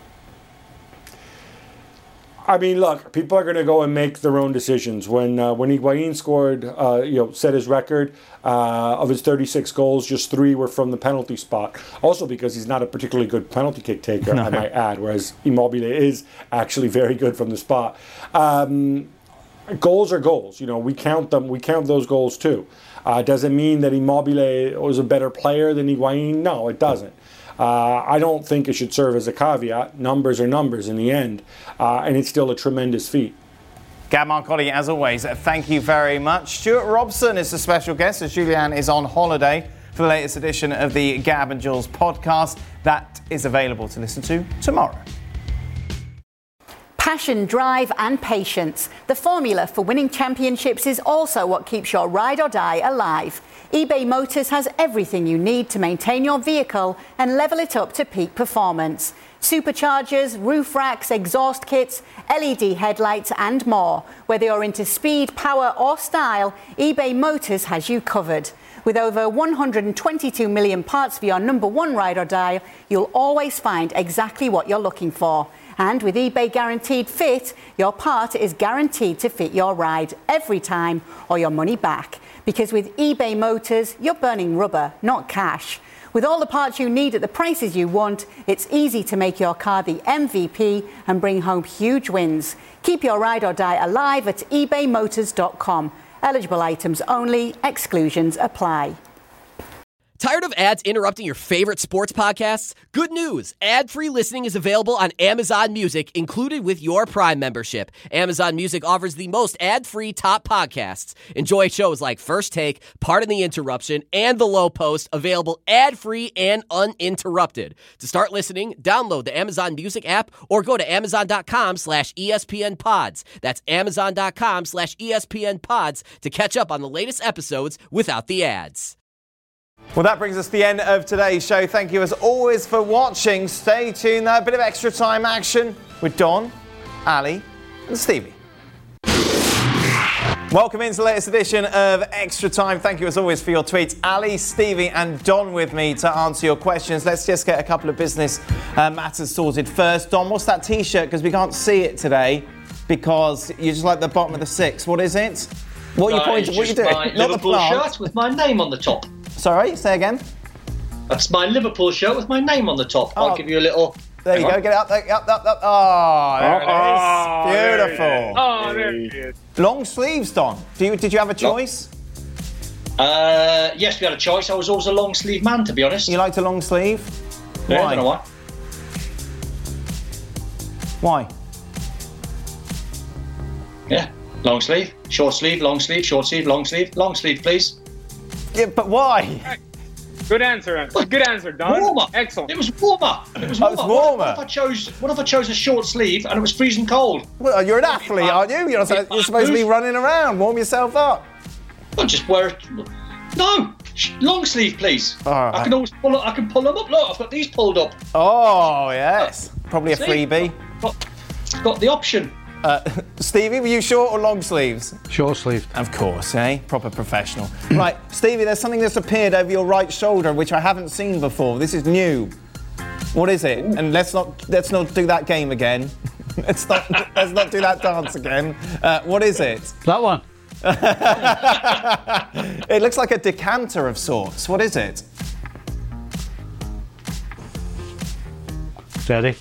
I mean, look, people are going to go and make their own decisions. When uh, when Higuain scored, uh, you know, set his record uh, of his thirty-six goals, just three were from the penalty spot. Also because he's not a particularly good penalty kick taker, no. I might add, whereas Immobile is actually very good from the spot. Um, goals are goals. You know, we count them. We count those goals too. Uh, does it mean that Immobile was a better player than Higuain? No, it doesn't. Uh, I don't think it should serve as a caveat. Numbers are numbers in the end, uh, and it's still a tremendous feat. Gab Marcotti, as always, thank you very much. Stuart Robson is the special guest as Julian is on holiday for the latest edition of the Gab and Jules podcast. That is available to listen to tomorrow. Passion, drive and patience. The formula for winning championships is also what keeps your ride or die alive. eBay Motors has everything you need to maintain your vehicle and level it up to peak performance. Superchargers, roof racks, exhaust kits, L E D headlights and more. Whether you're into speed, power or style, eBay Motors has you covered. With over one hundred twenty-two million parts for your number one ride or die, you'll always find exactly what you're looking for. And with eBay Guaranteed Fit, your part is guaranteed to fit your ride every time or your money back. Because with eBay Motors, you're burning rubber, not cash. With all the parts you need at the prices you want, it's easy to make your car the M V P and bring home huge wins. Keep your ride or die alive at ebay motors dot com. Eligible items only, exclusions apply. Tired of ads interrupting your favorite sports podcasts? Good news! Ad-free listening is available on Amazon Music, included with your Prime membership. Amazon Music offers the most ad-free top podcasts. Enjoy shows like First Take, Pardon the Interruption, and The Low Post, available ad-free and uninterrupted. To start listening, download the Amazon Music app or go to amazon.com slash ESPN pods. That's amazon.com slash ESPN pods to catch up on the latest episodes without the ads. Well, that brings us to the end of today's show. Thank you as always for watching. Stay tuned. A bit of extra time action with Don, Ali, and Stevie. Welcome into the latest edition of Extra Time. Thank you as always for your tweets. Ali, Stevie, and Don with me to answer your questions. Let's just get a couple of business uh, matters sorted first. Don, what's that T-shirt? Because we can't see it today because you're just like the bottom of the six. What is it? What are you pointing? What are you doing? My Not Liverpool the plant. shirt with my name on the top. Sorry, say again. That's my Liverpool shirt with my name on the top. Oh. I'll give you a little. There you Hang go. on. Get it up, there, up, up, up. Oh, there Oh, it is. there Beautiful. it is. Oh, there it is. Long sleeves, Don. Do you, did you have a choice? Uh, yes, we had a choice. I was always a long sleeve man, to be honest. You liked a long sleeve? Yeah, Why? I don't know why. Why? Yeah, long sleeve, short sleeve, long sleeve, short sleeve, long sleeve, long sleeve, please. Yeah, but why? Good answer. Good answer, Don. Warmer. Excellent. It was warmer. It was Oh, warmer. it's warmer. What, what if I chose? What if I chose a short sleeve and it was freezing cold? Well, you're an athlete, aren't you? You're, not, you're supposed to be running around. Warm yourself up. I'll just wear it. No, sh- long sleeve, please. All right. I can always pull. I can pull them up. Look, I've got these pulled up. Oh, yes. Probably a See? freebie. Got, got the option. Uh, Stevie, were you short or long sleeves? Short sleeved. Of course, eh? Proper professional. Right, Stevie, there's something that's appeared over your right shoulder which I haven't seen before. This is new. What is it? Ooh. And let's not let's not do that game again. let's not let's not do that dance again. Uh, what is it? That one. It looks like a decanter of sorts. What is it? Steady.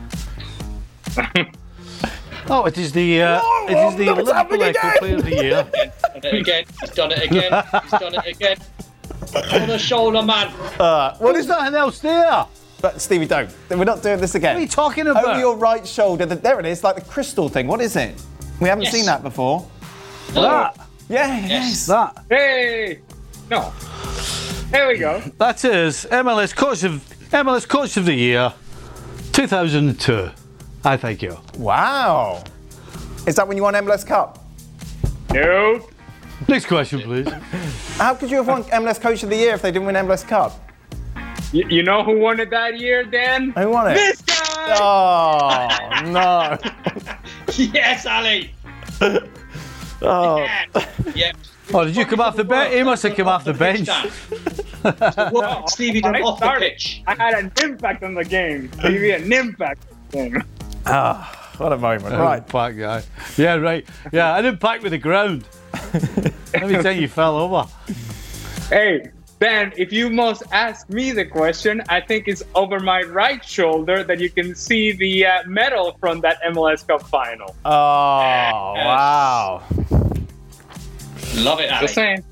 Oh, it is the uh, No, it is the no, it's Liverpool happening Echo Player of the Year. Done it again. He's done it again. He's done it again. On the shoulder, man. Uh, What is that else there? But Stevie, don't. We're not doing this again. What are you talking about? Over your right shoulder. The, there it is, like the crystal thing. What is it? We haven't Yes. seen that before. No. That. Yeah, Yes. That. Hey! No. There we go. That is M L S Coach of M L S Coach of the Year, two thousand two. I thank you. Wow. Is that when you won M L S Cup? Nope. Next question, please. How could you have won M L S Coach of the Year if they didn't win M L S Cup? Y- you know who won it that year, Dan? Who won it? This guy! Oh, no. Yes, Ali. Oh. Yeah. yeah. Oh, did you come off the bench? He must have come off the bench. What Stevie done I off the started. pitch? I had an impact on the game. Maybe an impact on the game. Ah, what a moment. Right. Impact guy. Yeah, right. Yeah, I didn't pack with the ground. Every time you fell over. Hey, Dan, if you must ask me the question, I think it's over my right shoulder that you can see the uh, medal from that M L S Cup final. Oh, wow. Love it, Ali. Just saying.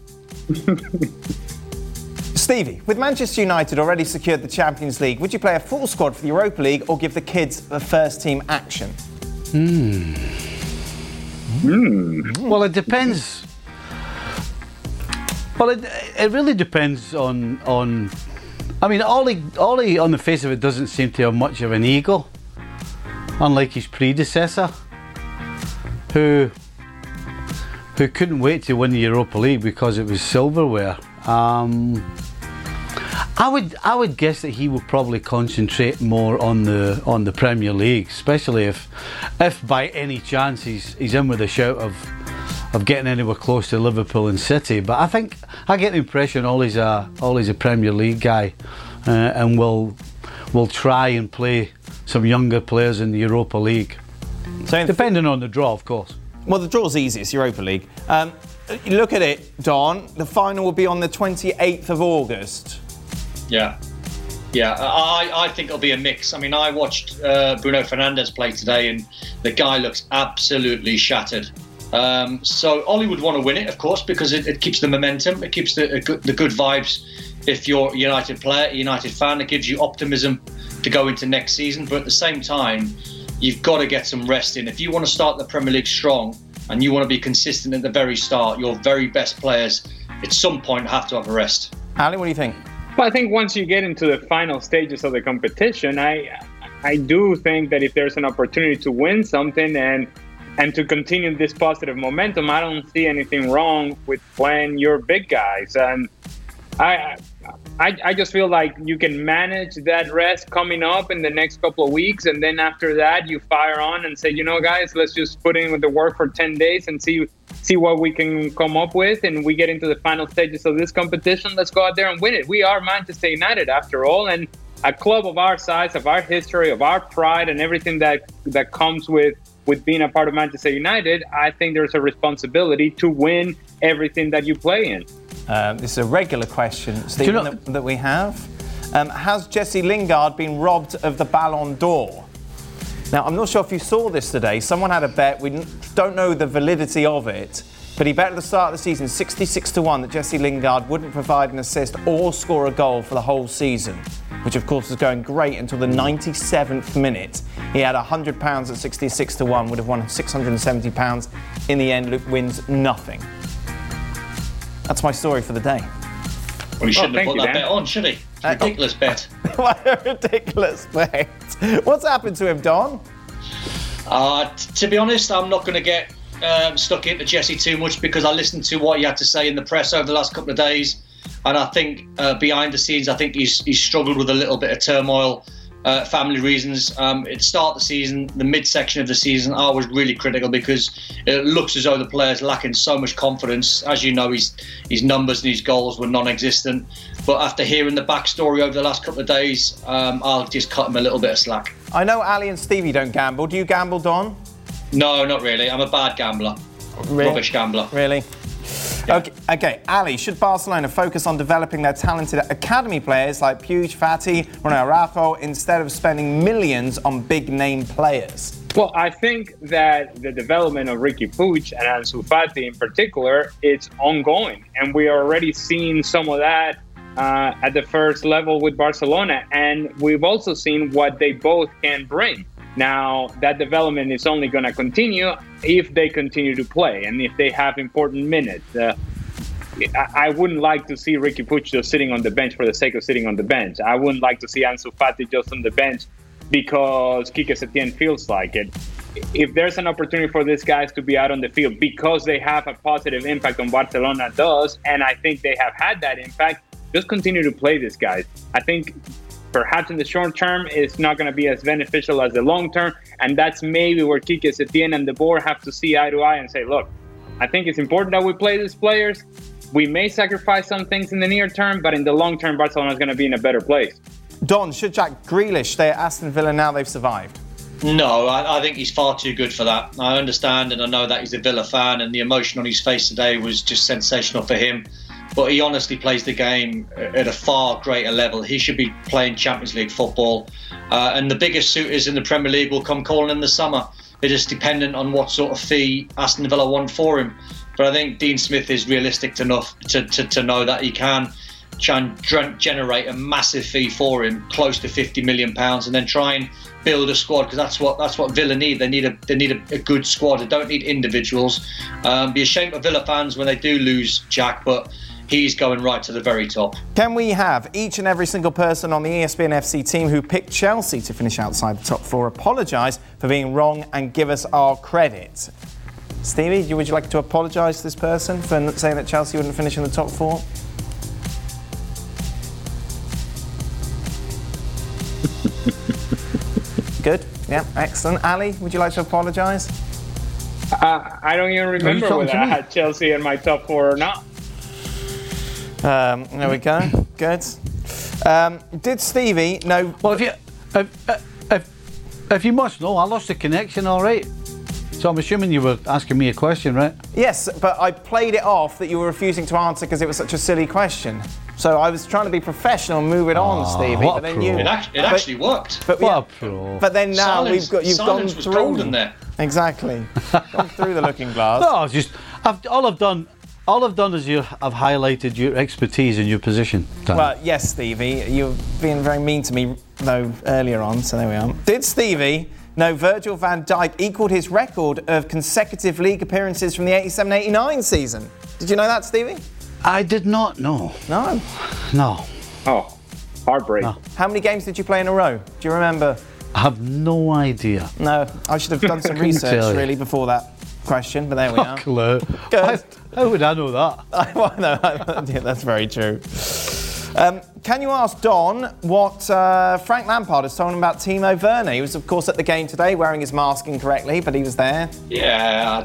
Stevie, with Manchester United already secured the Champions League, would you play a full squad for the Europa League or give the kids the first team action? Hmm. Hmm. Well, it depends. Well, it, it really depends on on. I mean, Ollie, Ollie, on the face of it, doesn't seem to have much of an ego, unlike his predecessor, who who couldn't wait to win the Europa League because it was silverware. Um, I would I would guess that he would probably concentrate more on the on the Premier League, especially if if by any chance he's he's in with a shout of of getting anywhere close to Liverpool and City. But I think I get the impression Ollie's a Ollie's a Premier League guy, uh, and will will try and play some younger players in the Europa League, So depending on the draw, of course. Well, the draw's easy. It's Europa League. Um, you look at it, Don. The final will be on the twenty-eighth of August. Yeah. Yeah, I, I think it'll be a mix. I mean, I watched uh, Bruno Fernandes play today, and the guy looks absolutely shattered. Um, so Ollie would want to win it, of course, because it, it keeps the momentum, it keeps the, the good vibes. If you're a United player, a United fan, it gives you optimism to go into next season. But at the same time, you've got to get some rest in. If you want to start the Premier League strong and you want to be consistent at the very start, your very best players at some point have to have a rest. Ali, what do you think? Well, I think once you get into the final stages of the competition, I I do think that if there's an opportunity to win something and and to continue this positive momentum, I don't see anything wrong with playing your big guys. And I, I I just feel like you can manage that rest coming up in the next couple of weeks, and then after that you fire on and say, you know, guys, let's just put in with the work for ten days and see see what we can come up with, and we get into the final stages of this competition. Let's go out there and win it. We are Manchester United after all, and a club of our size, of our history, of our pride, and everything that that comes with with being a part of Manchester United. I think there's a responsibility to win everything that you play in. Um, this is a regular question, Stephen, you know- that, that we have. Um, has Jesse Lingard been robbed of the Ballon d'Or? Now, I'm not sure if you saw this today. Someone had a bet. We n- don't know the validity of it, but he bet at the start of the season, sixty-six to one, that Jesse Lingard wouldn't provide an assist or score a goal for the whole season, which of course was going great until the ninety-seventh minute. He had one hundred pounds at sixty-six to one, would have won six hundred seventy pounds. In the end, Luke wins nothing. That's my story for the day. Well, he shouldn't thank have put you, that Dan. bet on, should he? It's a ridiculous bet. What a ridiculous bet. What's happened to him, Don? Uh, t- to be honest, I'm not going to get um, stuck into Jesse too much because I listened to what he had to say in the press over the last couple of days, and I think uh, behind the scenes, I think he's he's struggled with a little bit of turmoil, uh, family reasons. Um, at the start of the season, the midsection of the season, I was really critical because it looks as though the player's lacking so much confidence. As you know, his his numbers and his goals were non-existent. But after hearing the backstory over the last couple of days, um, I'll just cut him a little bit of slack. I know Ali and Stevie don't gamble. Do you gamble, Don? No, not really. I'm a bad gambler. Really? Rubbish gambler. Really? Yeah. Okay, okay, Ali, should Barcelona focus on developing their talented academy players like Puig, Fati, Ronald Araujo, instead of spending millions on big-name players? Well, I think that the development of Ricky Puig and Ansu Fati in particular is ongoing, and we are already seeing some of that uh, at the first level with Barcelona, and we've also seen what they both can bring. Now, that development is only going to continue if they continue to play and if they have important minutes. Uh, I, I wouldn't like to see Riqui Puig just sitting on the bench for the sake of sitting on the bench. I wouldn't like to see Ansu Fati just on the bench because Quique Setién feels like it. If there's an opportunity for these guys to be out on the field because they have a positive impact on Barcelona does, and I think they have had that impact, just continue to play these guys. I think perhaps in the short term, it's not going to be as beneficial as the long term, and that's maybe where Quique Setién and the board have to see eye to eye and say, look, I think it's important that we play these players. We may sacrifice some things in the near term, but in the long term, Barcelona is going to be in a better place. Don, should Jack Grealish stay at Aston Villa now they've survived? No, I, I think he's far too good for that. I understand and I know that he's a Villa fan, and the emotion on his face today was just sensational for him. But he honestly plays the game at a far greater level. He should be playing Champions League football. Uh, and the biggest suitors in the Premier League will come calling in the summer. They're just dependent on what sort of fee Aston Villa want for him. But I think Dean Smith is realistic enough to, to, to know that he can try and generate a massive fee for him, close to fifty million pounds, and then try and build a squad, because that's what that's what Villa need. They need a they need a, a good squad. They don't need individuals. Um, be a shame for Villa fans when they do lose Jack, but he's going right to the very top. Can we have each and every single person on the E S P N F C team who picked Chelsea to finish outside the top four apologise for being wrong and give us our credit? Stevie, would you like to apologise to this person for saying that Chelsea wouldn't finish in the top four? Good. Yeah, excellent. Ali, would you like to apologise? Uh, I don't even remember whether I had Chelsea in my top four or not. Um, there we go. Good. Um, did Stevie know? Well, if you if, if, if you must know, I lost the connection. All right. So I'm assuming you were asking me a question, right? Yes, but I played it off that you were refusing to answer because it was such a silly question. So I was trying to be professional and move it oh, on, Stevie. What but then pro. you, it, act- it but, actually worked. But, what yeah, a pro. But then now silence, we've got you've gone was through golden there. Exactly. Gone through the looking glass. No, it's just I've, all I've done. All I've done is you, I've highlighted your expertise in your position. Dan. Well, yes, Stevie, you're being very mean to me though earlier on. So there we are. Did Stevie know Virgil van Dijk equalled his record of consecutive league appearances from the eighty-seven eighty-nine season? Did you know that, Stevie? I did not know. No. No. Oh, heartbreak. No. How many games did you play in a row? Do you remember? I have no idea. No, I should have done some research really before that question, but there we are. Clue. Good. How would I know that? Well, no, yeah, that's very true. Um, can you ask Don what uh, Frank Lampard has told him about Timo Werner? He was, of course, at the game today wearing his mask incorrectly, but he was there. Yeah,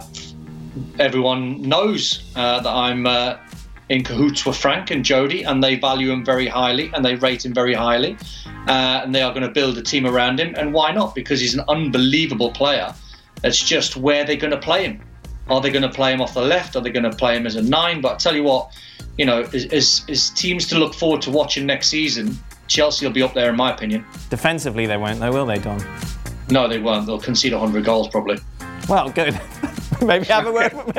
everyone knows uh, that I'm uh, in cahoots with Frank and Jody, and they value him very highly and they rate him very highly. Uh, and they are going to build a team around him. And why not? Because he's an unbelievable player. It's just where they're going to play him. Are they going to play him off the left? Are they going to play him as a nine? But I tell you what, you know, as, as teams to look forward to watching next season, Chelsea will be up there in my opinion. Defensively they won't though, will they, Don? No, they won't. They'll concede one hundred goals probably. Well, good. Maybe have a word with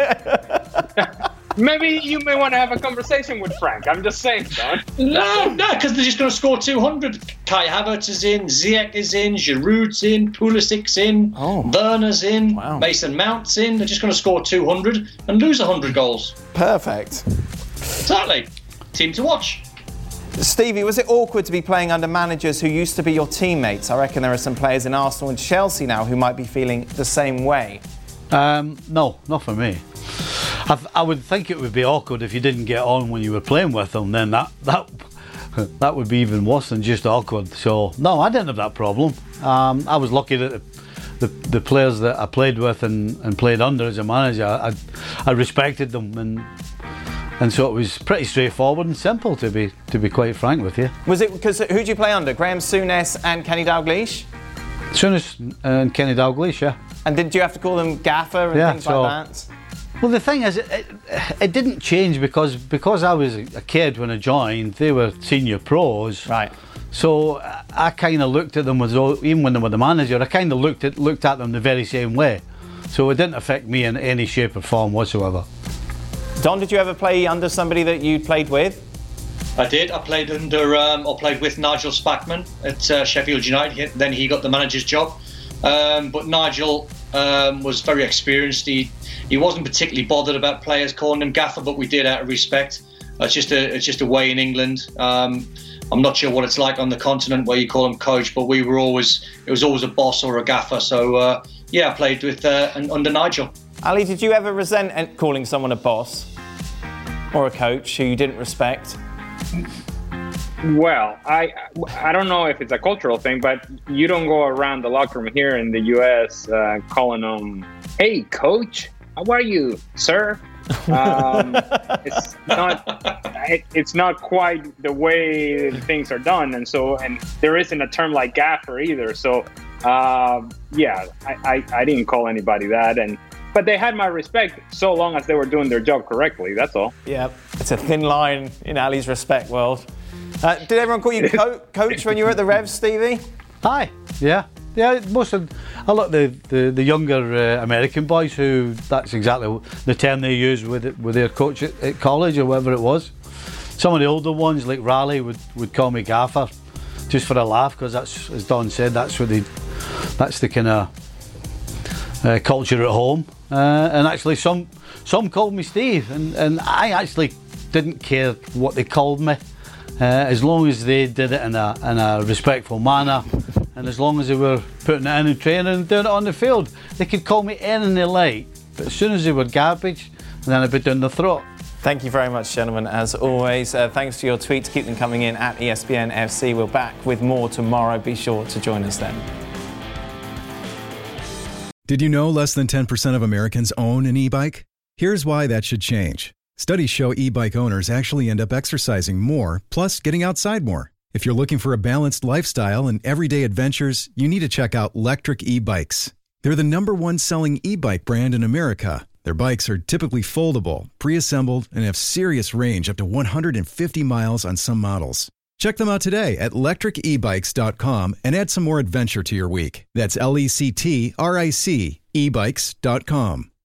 me. Maybe you may want to have a conversation with Frank. I'm just saying, Don. No, no, because they're just going to score two hundred. Kai Havertz is in, Ziyech is in, Giroud's in, Pulisic's in, oh. Werner's in, wow. Mason Mount's in. They're just going to score two hundred and lose one hundred goals. Perfect. Exactly. Team to watch. Stevie, was it awkward to be playing under managers who used to be your teammates? I reckon there are some players in Arsenal and Chelsea now who might be feeling the same way. Um, no, not for me. I, th- I would think it would be awkward if you didn't get on when you were playing with them. Then that that that would be even worse than just awkward. So no, I didn't have that problem. Um, I was lucky that the, the the players that I played with and, and played under as a manager, I I respected them, and and so it was pretty straightforward and simple, to be to be quite frank with you. Was it because who did you play under? Graham Souness and Kenny Dalglish? Souness and Kenny Dalglish, yeah. And did you have to call them gaffer and yeah, things so, like that? Well, the thing is, it, it, it didn't change because because I was a kid when I joined. They were senior pros, right? So I kind of looked at them as though, even when they were the manager, I kind of looked at looked at them the very same way. So it didn't affect me in any shape or form whatsoever. Don, did you ever play under somebody that you played with? I did. I played under um, or played with Nigel Spackman at uh, Sheffield United. Then he got the manager's job. Um, but Nigel um, was very experienced. He he wasn't particularly bothered about players calling him gaffer, but we did out of respect. It's just a it's just a way in England. Um, I'm not sure what it's like on the continent where you call him coach, but we were always it was always a boss or a gaffer. So uh, yeah, I played with uh, under Nigel. Ali, did you ever resent calling someone a boss or a coach who you didn't respect? Well, I I don't know if it's a cultural thing, but you don't go around the locker room here in the U S uh, calling them, "Hey, coach, how are you, sir?" Um, it's not it, it's not quite the way things are done, and so and there isn't a term like gaffer either. So uh, yeah, I, I I didn't call anybody that, and but they had my respect so long as they were doing their job correctly. That's all. Yeah, it's a thin line in Ali's respect world. Uh, did everyone call you co- coach when you were at the Revs, Stevie? Aye, yeah. Yeah, most of, I look the, the, the younger uh, American boys who, that's exactly the term they use with it, with their coach at, at college or whatever it was. Some of the older ones like Raleigh would, would call me gaffer just for a laugh, because that's, as Don said, that's what they, that's the kind of uh, culture at home. Uh, and actually some some called me Steve, and, and I actually didn't care what they called me. Uh, as long as they did it in a, in a respectful manner, and as long as they were putting it in and training and doing it on the field. They could call me anything they like, but as soon as they were garbage, then I'd be down the throat. Thank you very much, gentlemen, as always. Uh, thanks for your tweets. Keep them coming in at E S P N F C. We're back with more tomorrow. Be sure to join us then. Did you know less than ten percent of Americans own an e-bike? Here's why that should change. Studies show e-bike owners actually end up exercising more, plus getting outside more. If you're looking for a balanced lifestyle and everyday adventures, you need to check out Lectric e-bikes. They're the number one selling e-bike brand in America. Their bikes are typically foldable, pre-assembled, and have serious range up to one hundred fifty miles on some models. Check them out today at lectric e bikes dot com and add some more adventure to your week. That's L E C T R I C e bikes dot com.